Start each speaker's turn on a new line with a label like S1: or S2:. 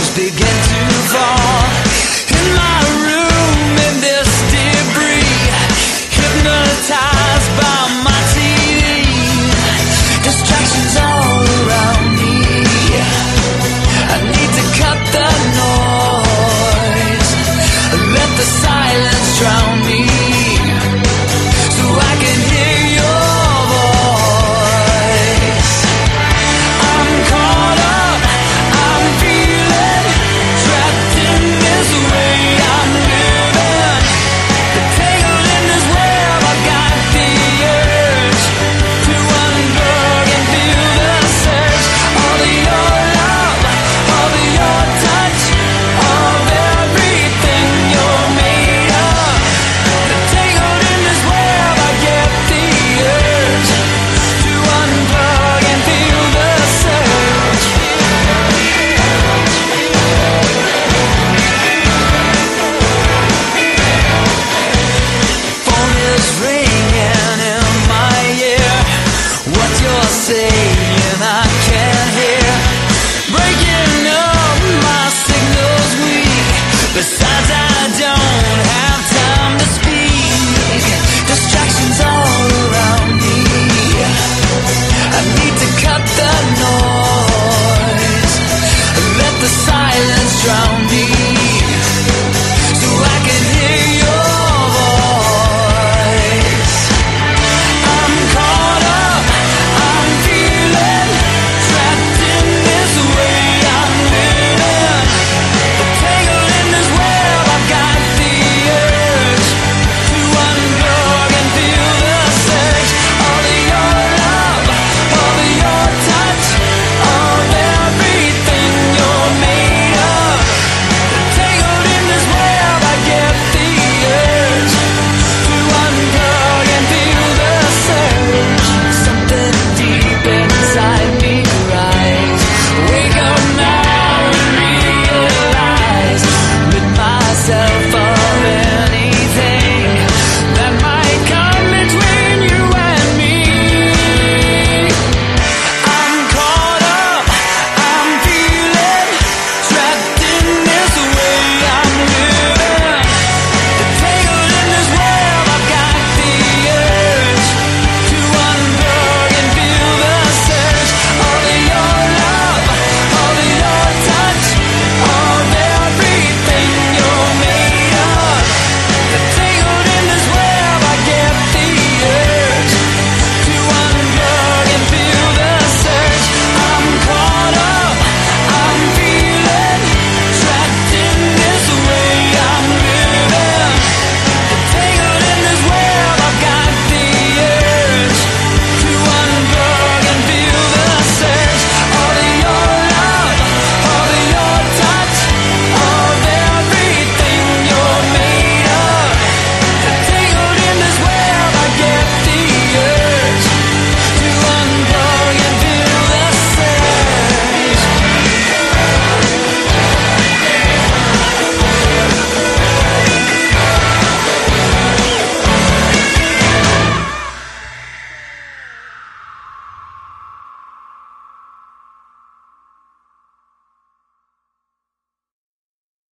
S1: begin to fall in my room in this debris, hypnotized by my TV, distractions all around me. I need to cut the noise, let the silence drown me, so I can hear your voice. I'm caught up, I'm feeling trapped in this way I'm living, tangled in this web. I've got the urge to unplug and feel the surge. All of your love, all of your touch, all of everything you're made of. Tangled in this web, I get the urge to unplug and feel the surge. Phone is ringing in my ear. What you're saying I can't hear. Breaking up, my signal's weak. Besides, I don't have time to speak. Distractions all around me. I need to cut the noise, let the silence drown me.